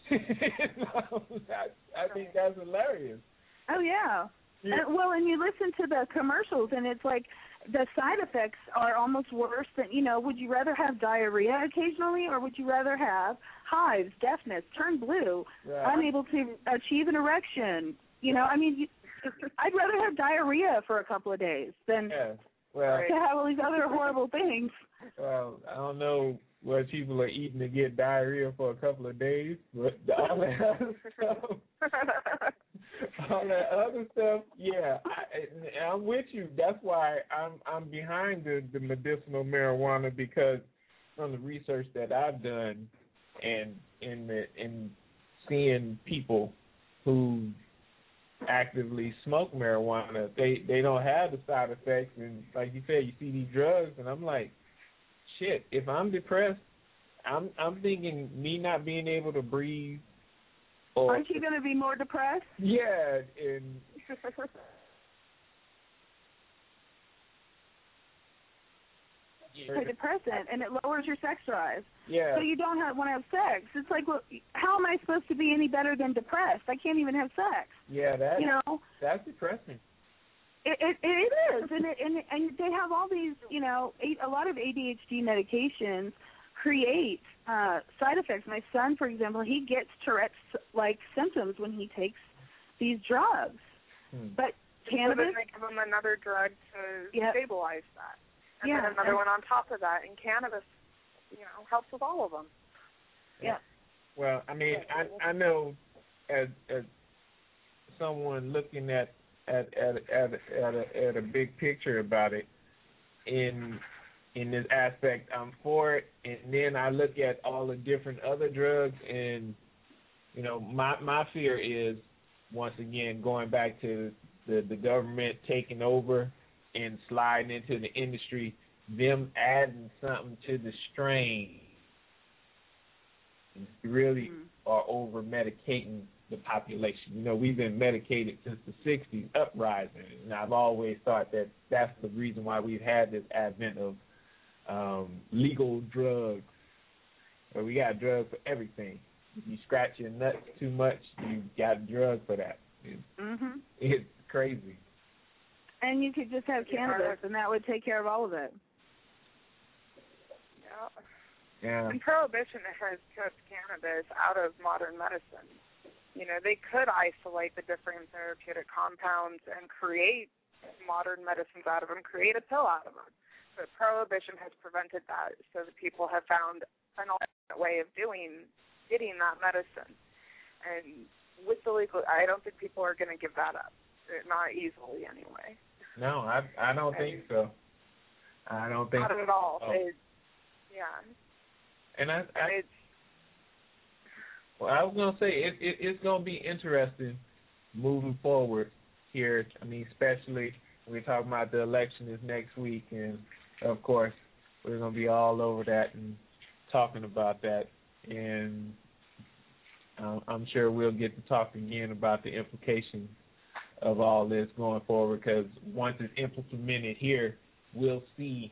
I, I think that's hilarious. Oh yeah. yeah. And, well, and you listen to the commercials, and it's like the side effects are almost worse than, you know. Would you rather have diarrhea occasionally, or would you rather have hives, deafness, turn blue, right. unable to achieve an erection? You know, I mean, you, I'd rather have diarrhea for a couple of days than. Yeah. Well, to have all these other horrible things. Well, I don't know what people are eating to get diarrhea for a couple of days, but all that other stuff, all that other stuff, yeah, I, I'm with you. That's why I'm I'm behind the, the medicinal marijuana, because from the research that I've done and in the in seeing people who actively smoke marijuana, they they don't have the side effects, and like you said, you see these drugs, and I'm like, shit, if I'm depressed, I'm I'm thinking me not being able to breathe. Or, aren't you going to be more depressed? Yeah, and antidepressant, and it lowers your sex drive. Yeah. So you don't have, want to have sex. It's like, well, how am I supposed to be any better than depressed? I can't even have sex. Yeah, that you know that's depressing. It it, it is, and it, and and they have all these, you know, a, a lot of A D H D medications create uh, side effects. My son, for example, he gets Tourette's-like symptoms when he takes these drugs. Hmm. But cannabis, so they give them another drug to yep. stabilize that, and yeah, then another and, one on top of that. And cannabis, you know, helps with all of them. Yeah. Well, I mean, I I know as as someone looking at at at at at a, at a big picture about it, in in this aspect, I'm for it, and then I look at all the different other drugs, and you know, my my fear is once again going back to the the government taking over and sliding into the industry, them adding something to the strain. Really mm-hmm. are over medicating the population. You know, we've been medicated since the sixties, uprising, and I've always thought that that's the reason why we've had this advent of um, legal drugs. Where we got drugs for everything. If you scratch your nuts too much, you got a drug for that. It's, mm-hmm. it's crazy. And you could just have cannabis, and that would take care of all of it. Yeah. Yeah. And prohibition has kept cannabis out of modern medicine. You know, they could isolate the different therapeutic compounds and create modern medicines out of them, create a pill out of them. But prohibition has prevented that, so that people have found an alternate way of doing, getting that medicine. And with the legal, I don't think people are going to give that up, not easily anyway. No, I I don't and think so. I don't think not at all. so. It, yeah. And I, I it's, well, I was gonna say it, it it's gonna be interesting moving forward here. I mean, especially we're talking about the election is next week, and of course we're gonna be all over that and talking about that, and uh, I'm sure we'll get to talk again about the implications of all this going forward. Because once it's implemented here, we'll see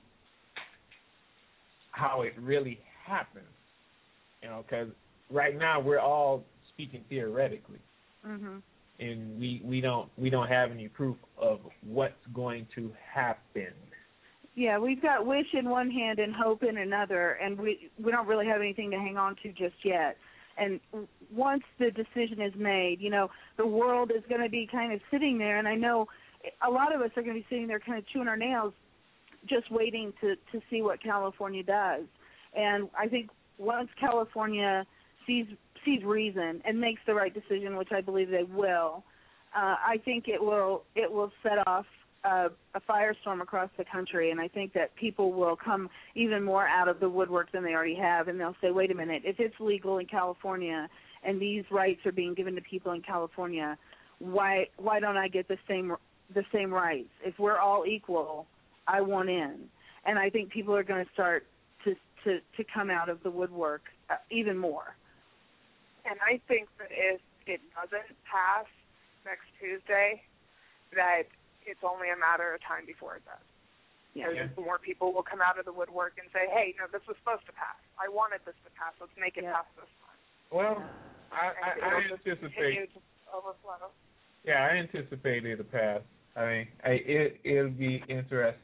how it really happens, you know, because right now we're all speaking theoretically, mm-hmm. and we, we don't we don't have any proof of what's going to happen. Yeah, we've got wish in one hand and hope in another, and we we don't really have anything to hang on to just yet. And once the decision is made, you know, the world is going to be kind of sitting there, and I know a lot of us are going to be sitting there kind of chewing our nails, just waiting to, to see what California does. And I think once California sees sees reason and makes the right decision, which I believe they will, uh, I think it will it will set off a, a firestorm across the country. And I think that people will come even more out of the woodwork than they already have, and they'll say, wait a minute, if it's legal in California and these rights are being given to people in California, why why don't I get the same the same rights? If we're all equal, I want in. And I think people are going to start to, to, to come out of the woodwork uh, even more. And I think that if it doesn't pass next Tuesday, that it's only a matter of time before it does. Yeah. Because yeah. more people will come out of the woodwork and say, hey, no, this was supposed to pass. I wanted this to pass. Let's make it yeah. pass this time. Well, I, I, I anticipate. Overflow. Yeah, I anticipate it'll pass. I mean, I, it, it'll be interesting.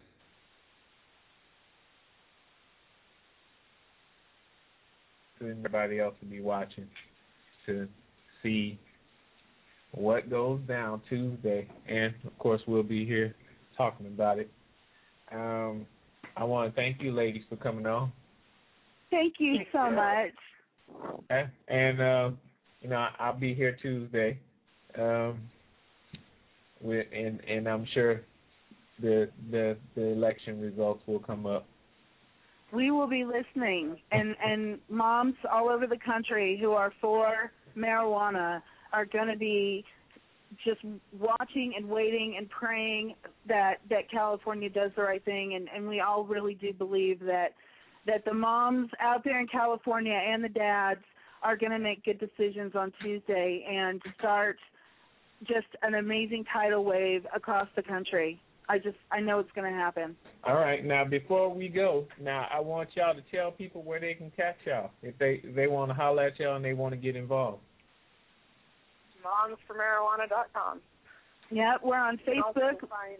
Everybody else will be watching to see what goes down Tuesday, and of course we'll be here talking about it. Um, I want to thank you, ladies, for coming on. Thank you so much. Okay. And uh, you know, I'll be here Tuesday, um, with, and and I'm sure the the the election results will come up. We will be listening, and, and moms all over the country who are for marijuana are going to be just watching and waiting and praying that, that California does the right thing, and, and we all really do believe that that the moms out there in California and the dads are going to make good decisions on Tuesday and start just an amazing tidal wave across the country. I just, I know it's going to happen. All right. Now, before we go, now I want y'all to tell people where they can catch y'all if they, if they want to holler at y'all and they want to get involved. moms for marijuana dot com. Yeah, we're on Facebook. You can also find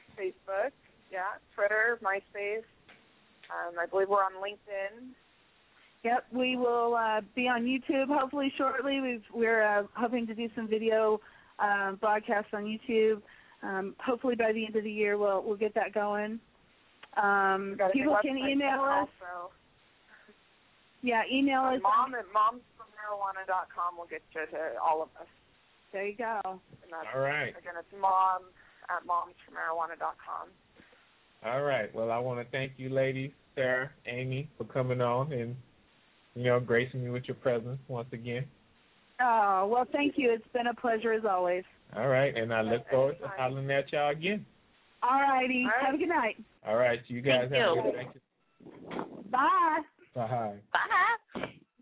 Facebook, yeah, Twitter, MySpace. Um, I believe we're on LinkedIn. Yep, we will uh, be on YouTube hopefully shortly. We've, we're uh, hoping to do some video uh, broadcasts on YouTube. Um, hopefully by the end of the year we'll we'll get that going. Um, people can email us. Also. Yeah, email us. Mom at moms for marijuana dot com will get you to all of us. There you go. And that's, all right. Again, it's mom at moms for marijuana dot com. All right. Well, I want to thank you, ladies, Sarah, Amy, for coming on and, you know, gracing me with your presence once again. Oh, well, thank you. It's been a pleasure as always. All right, and I look forward to hollering at y'all again. All righty. All right. Have a good night. All right, you guys Thank have you. a good night. Bye. Bye. Bye.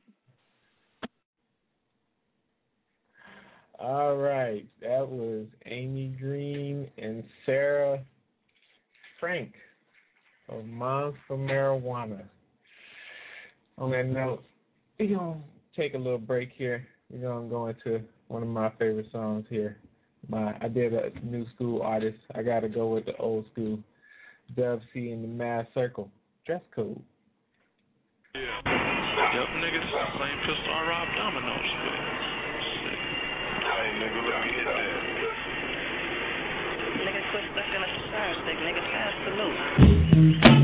All right, that was Amy Green and Sarah Frank of Moms for Marijuana. On that note, we're going to take a little break here. We're going to go into one of my favorite songs here. My I did a new school artist. I got to go with the old school. Dub C and the Mad Circle. Dress Code. Yeah. Yep, nigga, this is the same pistol I robbed Domino's with. Shit. Hey, nigga, let me hit that. Nigga, quit stuck in a side stick. Nigga, pass the loot.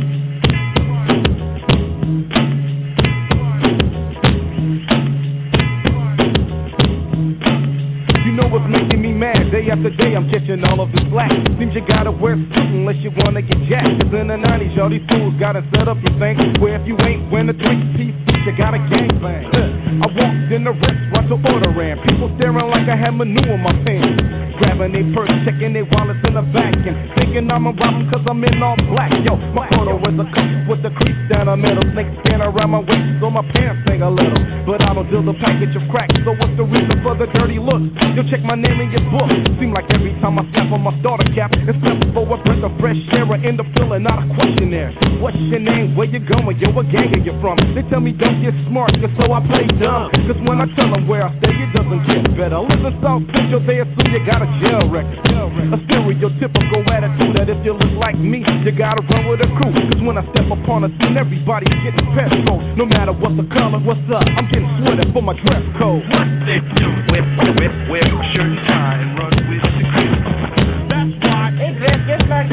You know what's making me mad? Day after day, I'm catching all of the slack. Seems you gotta wear suit unless you wanna get jacked. Cause in the nineties, y'all, these fools gotta set up your thing. Where if you ain't wearing a three-piece suit, you got a gangbang. I walked in the restaurant to order in. People staring like I had manure in my pants. Grabbing their purse, checking their wallets in the back, and thinking I'm a rob 'em cause I'm in all black. Yo, my photo is a cup with the crease down the middle. Snake skin around my waist so my pants hang a little. But I don't deal the package of crack, so what's the reason for the dirty look? You'll check my name in your book. Seem like every time I slap on my starter cap, it's time for a breath of fresh air. I end up filling out a questionnaire. What's your name? Where you going? Yo, what gang are you from? They tell me don't get smart, cause so I play dumb. Cause when I tell them where I stay, it doesn't get better. Live in South Central, they assume you got a jail record. A stereotypical attitude that if you look like me, you gotta run with a crew. Cause when I step upon a scene, everybody's getting petrol. No matter what the color, what's up, I'm getting sweated for my dress code. What they do, whip, whip, whip, shirt and tie, and run with the crew. That's why it dress just like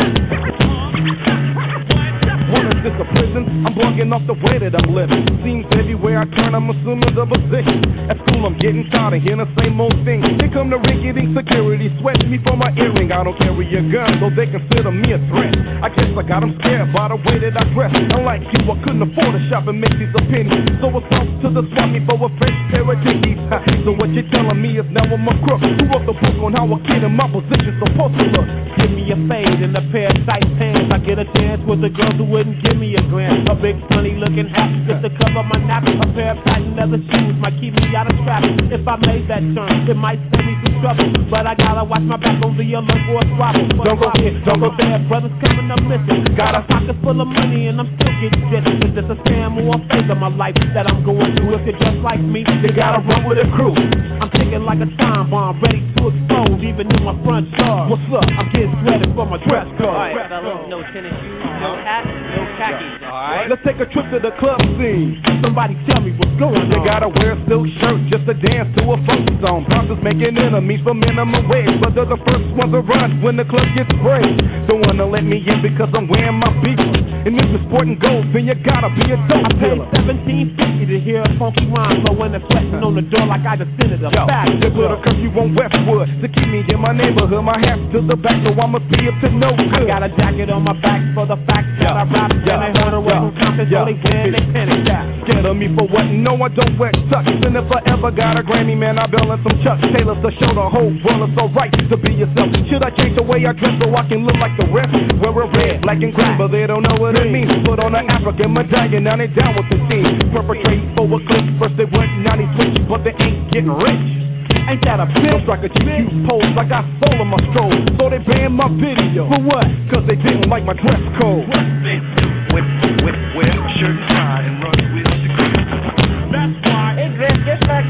One is this a prison? I'm blogging off the way that I'm living. Seems everywhere I turn, I'm assuming the position. At school, I'm getting tired of hearing the same old thing. Here come the rinky-dink security, sweating me for my earring. I don't carry a gun, so they consider me a threat. I guess I got them scared by the way that I dress. Unlike you, I couldn't afford to shop and make these opinions. So it's off to the swap me for a fresh pair of dickies. So what you're telling me is now I'm a crook. Who wrote the book on how a kid in my position's supposed to look? Give me a fade and a pair of tight pants. I get a chance with the girls who wouldn't give me a glance. A big funny looking hat just to cover my nap. A pair of patent leather shoes might keep me out of traffic. If I made that turn, it might save me some trouble. But I gotta watch my back on the alert for a squabble. Don't go here, don't go there, brothers coming up missing. Got a pocket full of money and I'm still getting rich. Is this a scam or a phase of my life that I'm going through? If you're just like me, you gotta run with a crew. I'm ticking like a time bomb, ready to explode even in my front yard. What's up? I'm getting sweated for my dress code. All right, fellas, no tennis shoes, no hat, no khakis. All right. Let's take a trip to the club scene. Somebody tell me what's going on. You gotta wear a silk shirt just to dance to a funky song. Bouncers making enemies for minimum wage, but they're the first ones to run when the club gets sprayed. Don't wanna let me in because I'm wearing my beaver. And if it's sporting gold, then you gotta be a dope I paid dealer. seventeen fifty to hear a funky rhyme, so when they're sweating on the door like I just sent it a Yo, fact. they put a curfew on Westwood to keep me in my neighborhood. My hat's to the back, so I must be up to no I good. got a jacket on my back for the fact that Yeah, I rap yeah, and I heard away yeah, from Compton, yeah. so they wear they panic that. Scared of me for what? No, I don't wear tucks. And if I ever got a Grammy, man, I bail in some Chuck Taylors to show the whole world it's alright to be yourself. Should I change the way I dress so I can look like the rest? Wear a red, black, and green, but they don't know what it means. Put on an African medallion, now they down with the team. Perpetrate for a click, first they went ninety switch, but they ain't getting rich. Ain't that a bitch? Like a G Q pose, I got soul in my stroll. So they banned my video. For what? Cause they didn't like my dress code. What they do, whip, whip, wear a shirt and tie, and run with the crew. That's why It dress just like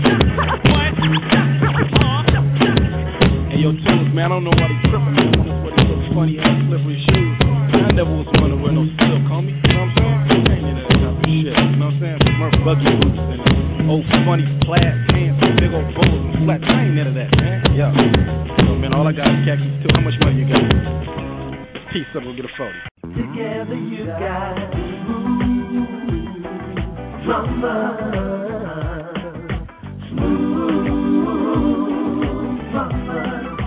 Hey, yo, Tunes, man, I don't know why they tripping, man. I just wear these little funny ass slippery shoes. I never was one to wear no silk, homie. You know what I'm saying? Ain't into that type of shit. You know what I'm saying? Murph buggy boots and old funny plaid pants and big old bowls and flats. I ain't none of that, man. Yeah. So, man, all I got is khakis too. How much money you got? Peace up, we'll get a forty. Together you got smooth drama. Smooth drama.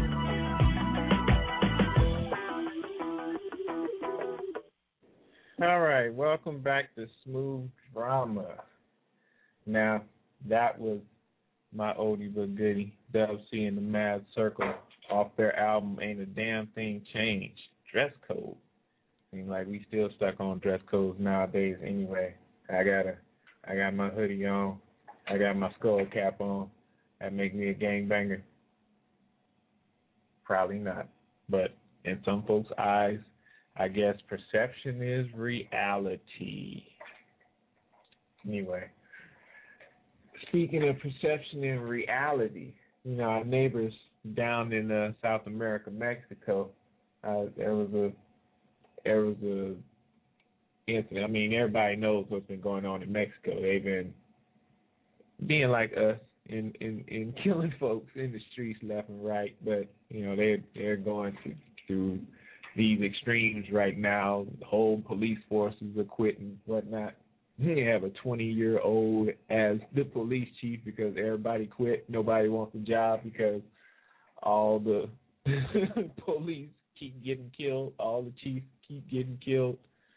All right, welcome back to Smooth Drama. Now, that was my oldie but goodie, Dub C and the Mad Circle, off their album Ain't a Damn Thing Changed, Dress Code. Seems like we still stuck on dress codes nowadays anyway. I got a, I got my hoodie on, I got my skull cap on. That make me a gangbanger? Probably not, but in some folks' eyes, I guess perception is reality. Anyway, speaking of perception and reality, you know, our neighbors down in uh, South America, Mexico, uh, there was a there was a incident. I mean, everybody knows what's been going on in Mexico. They've been being like us in, in, in killing folks in the streets left and right, but you know they're they're going through, through these extremes right now. The whole police forces are quitting, whatnot. They have a twenty-year-old as the police chief because everybody quit. Nobody wants a job because all the police keep getting killed. All the chiefs keep getting killed.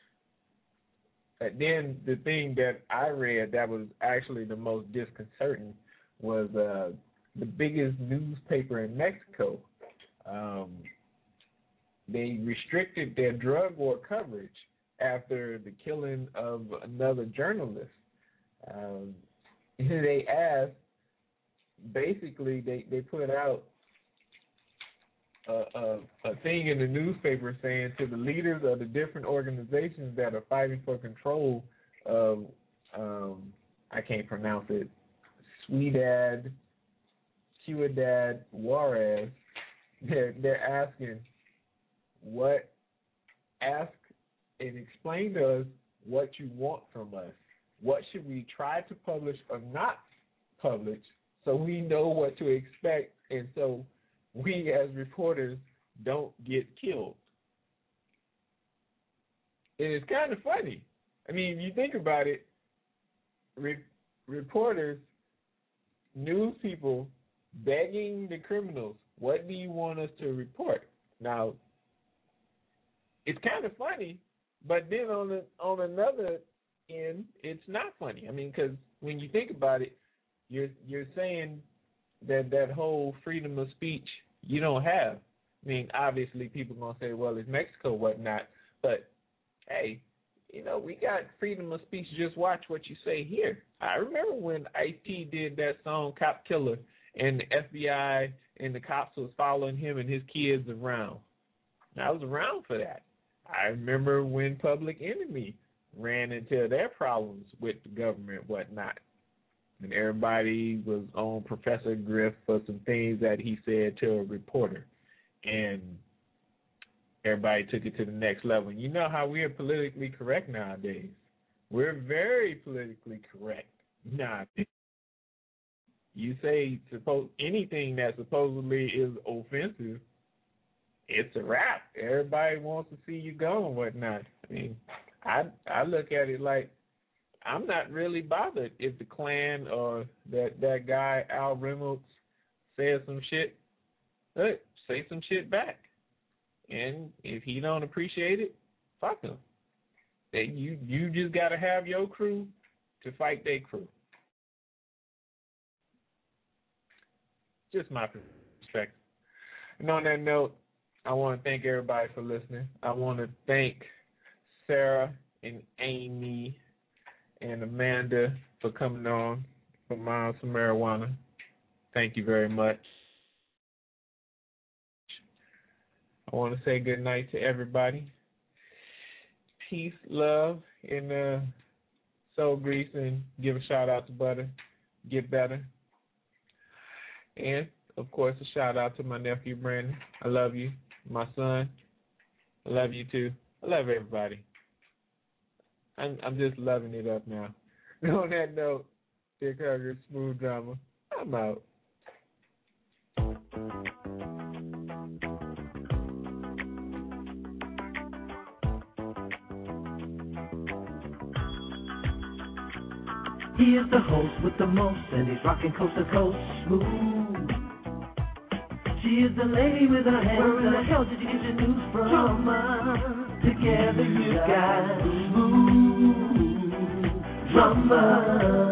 And then the thing that I read that was actually the most disconcerting was uh, the biggest newspaper in Mexico. Um, they restricted their drug war coverage after the killing of another journalist. Um, they asked, basically, they, they put out a, a, a thing in the newspaper saying to the leaders of the different organizations that are fighting for control of, um, I can't pronounce it, Ciudad, Ciudad Juarez, they're, they're asking, what, ask and explain to us what you want from us. What should we try to publish or not publish so we know what to expect and so we as reporters don't get killed? And it's kind of funny. I mean, if you think about it, re- reporters, news people begging the criminals, what do you want us to report? Now, it's kind of funny, but then on the, on another end, it's not funny. I mean, because when you think about it, you're you're saying that that whole freedom of speech you don't have. I mean, obviously people are going to say, well, it's Mexico, whatnot, but hey, you know, we got freedom of speech. Just watch what you say here. I remember when Ice-T did that song Cop Killer and the F B I and the cops was following him and his kids around. I was around for that. I remember when Public Enemy ran into their problems with the government, whatnot, and everybody was on Professor Griff for some things that he said to a reporter, and everybody took it to the next level. And you know how we are politically correct nowadays. We're very politically correct nowadays. You say suppose anything that supposedly is offensive, it's a wrap. Everybody wants to see you go and whatnot. I mean, I I look at it like I'm not really bothered if the Klan or that, that guy Al Reynolds says some shit. Look, say some shit back. And if he don't appreciate it, fuck him. They, you you just got to have your crew to fight their crew. Just my perspective. And on that note, I want to thank everybody for listening. I want to thank Sarah and Amy and Amanda for coming on for Moms for Marijuana. Thank you very much. I want to say good night to everybody. Peace, love, and uh, soul grease, and give a shout out to Butter. Get better. And, of course, a shout out to my nephew, Brandon. I love you. My son, I love you too. I love everybody. I'm, I'm just loving it up now. On that note, Dick Hugger, Smooth Drama, I'm out. He is the host with the most, and he's rocking coast to coast, smooth. She is the lady with her hands. Where in the hell did you get your news from? Drama. Together you got smooth drama.